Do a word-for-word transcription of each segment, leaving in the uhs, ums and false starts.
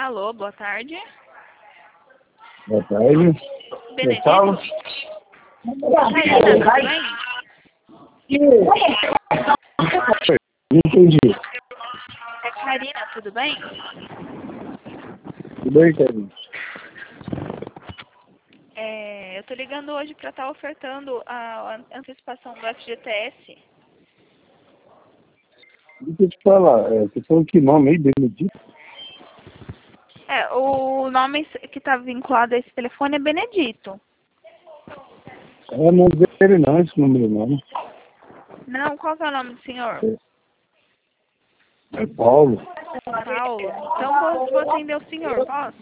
Alô, boa tarde. Boa tarde. Benedito? Paulo? Catarina, tudo bem? Não entendi. É Karina, tudo bem? Tudo bem, Kevin? É, eu tô ligando hoje para estar ofertando a antecipação do F G T S. Deixa eu te falar, é, você falou que nome aí, Benedito? É, o nome que está vinculado a esse telefone é Benedito. É, não dele não, esse número não. Não, qual que é o nome do senhor? É Paulo. Paulo. Então vou, vou atender o senhor, posso?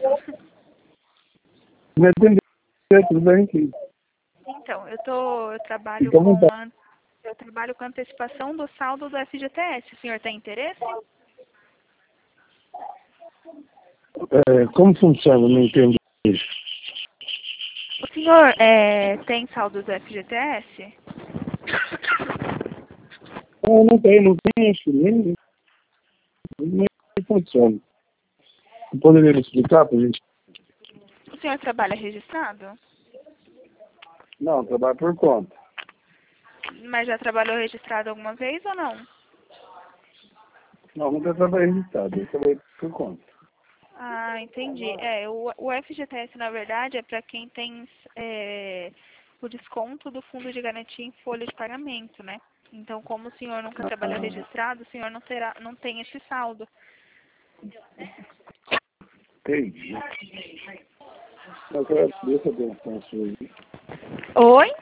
Me atendeu, tudo bem? Que... Então, eu tô, eu trabalho Fica à com vontade. an- eu trabalho com antecipação do saldo do F G T S. O senhor tem interesse? É, como funciona? Não entendi. O senhor é, tem saldo do F G T S? Não, não tem, não tem isso, nem, nem funciona. Você poderia me explicar pra gente? O senhor trabalha registrado? Não, trabalho por conta. Mas já trabalhou registrado alguma vez ou não? Não, nunca trabalhei registrado, eu trabalhei por conta. Ah, entendi. É, o, o F G T S, na verdade, é para quem tem é, o desconto do fundo de garantia em folha de pagamento, né? Então, como o senhor nunca trabalhou Ah, registrado, o senhor não terá, não tem esse saldo. entendi. Eu quero saber se eu tenho sua aí. Oi?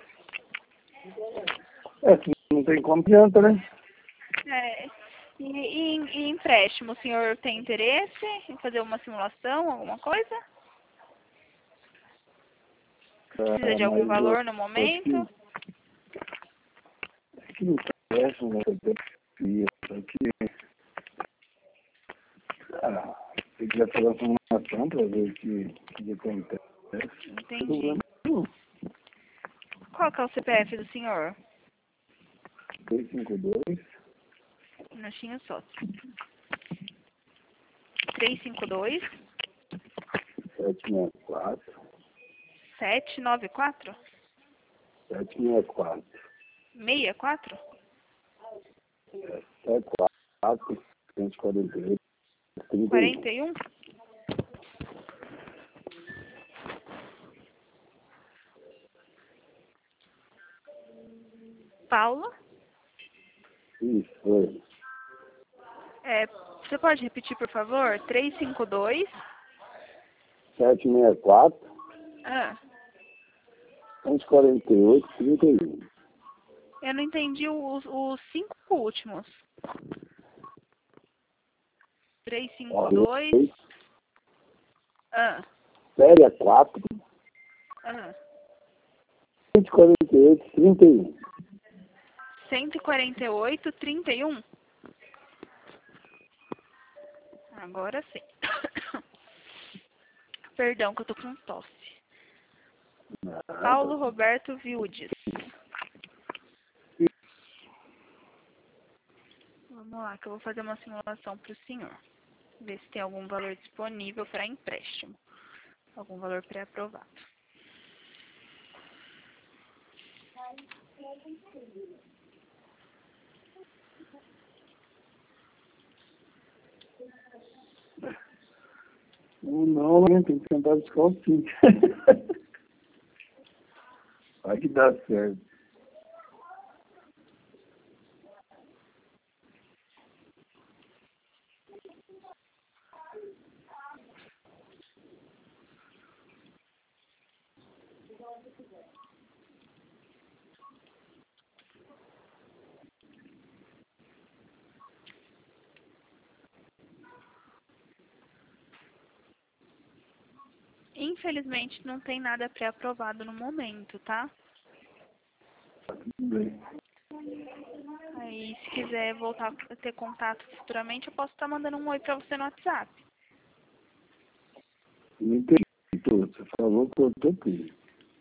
É, se não tem como, adianta, né? É, e, e, e empréstimo, o senhor tem interesse em fazer uma simulação, alguma coisa? Precisa Ah, de algum mas eu valor no acho que, momento? acho que não parece uma terapia. Só que, ah, se quiser fazer uma simulação para ver o que, que acontece, não tem Entendi. problema nenhum. Qual que é o C P F do senhor? três cinco dois, Um minutinho só. três cinco dois, sete seis quatro, sete nove quatro, sete seis quatro, seis quatro? sete quatro, cento e quarenta e oito, trinta e um. quarenta e um? Paula? Isso, foi. É, você pode repetir, por favor? três cinco dois. sete seis quatro, Ah, cento e quarenta e oito, trinta e um. eu não entendi os, os cinco últimos. três cinco dois. Ah, Série quatro, ah. cento e quarenta e oito, trinta e um. cento e quarenta e oito, trinta e um. Agora sim. Perdão que eu tô com tosse. Paulo Roberto Viudes. Vamos lá, que eu vou fazer uma simulação para o senhor. Ver se tem algum valor disponível para empréstimo. Algum valor pré-aprovado. Não, não, né? Tem que sentar de calcinha. Vai que dá certo. Infelizmente não tem nada pré-aprovado no momento, tá? Tudo bem. Aí se quiser voltar a ter contato futuramente, eu posso estar mandando um oi para você no WhatsApp. Não entendi tudo. Você falou que eu tô tudo.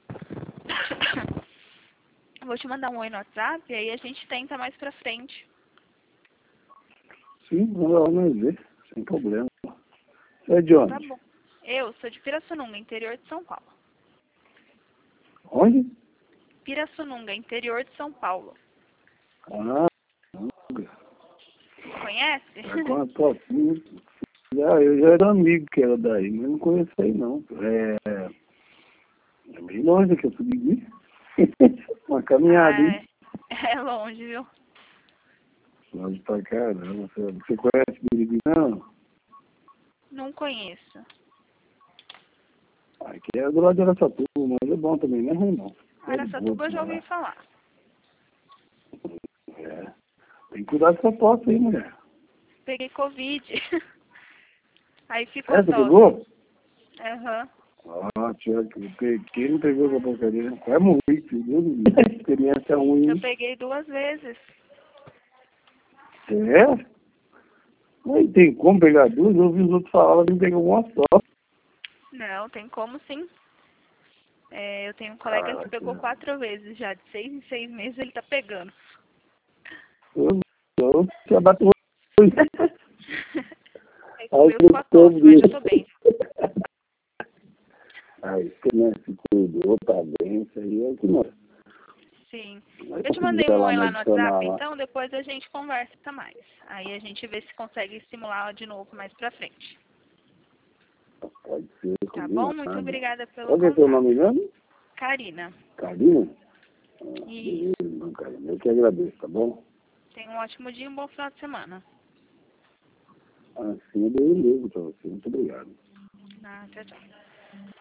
Eu vou te mandar um oi no WhatsApp e aí a gente tenta mais pra frente. Sim, vamos lá, nós ver. Sem problema. Você é de onde? Tá bom. Eu sou de Pirassununga, interior de São Paulo. Onde? Pirassununga, interior de São Paulo. Ah, Conhece? é com a Tocinha. Já, eu já era amigo que era daí, mas não conheço aí não. É, é meio longe que eu subi. Uma caminhada, Ah, hein? é, é longe, viu? Longe pra caramba. Você, você conhece Birigui, não? Não conheço. Aqui é do lado de Araçatuba, mas é bom também, não é ruim não. Araçatuba eu já ouvi falar. É. Tem que cuidar dessa tosse aí, mulher. Peguei Covid. Aí ficou É, você tosse. pegou? Aham. Ah, tia, que- quem não pegou essa porcaria? É muito, Deus me livre. Experiência ruim. Eu peguei duas vezes. É? Mas tem como pegar duas? Eu ouvi os outros falar que pegar uma só. Não, tem como sim. É, eu tenho um colega Ah, que pegou tia. quatro vezes já. De seis em seis meses ele tá pegando. Eu eu já bato hoje. Aí Aí eu com a eu tosse, mas já tô bem. Aí você não se cuidou, tá bem, isso aí é o que nós. Sim. Aí Eu te se mandei quiser um lá oi no lá no WhatsApp, adicional lá. então depois a gente conversa mais. Aí a gente vê se consegue estimular de novo mais pra frente. Pode ser, Tá bom? Muito combinado. obrigada pelo Qual que é seu contato. nome mesmo? Karina. Carlinha? Ah, Isso. beleza, não, Carlinha. Eu que agradeço, tá bom? Tenha um ótimo dia e um bom final de semana. Assim eu dei um mesmo pra você. Muito obrigado. Ah, tchau, tchau.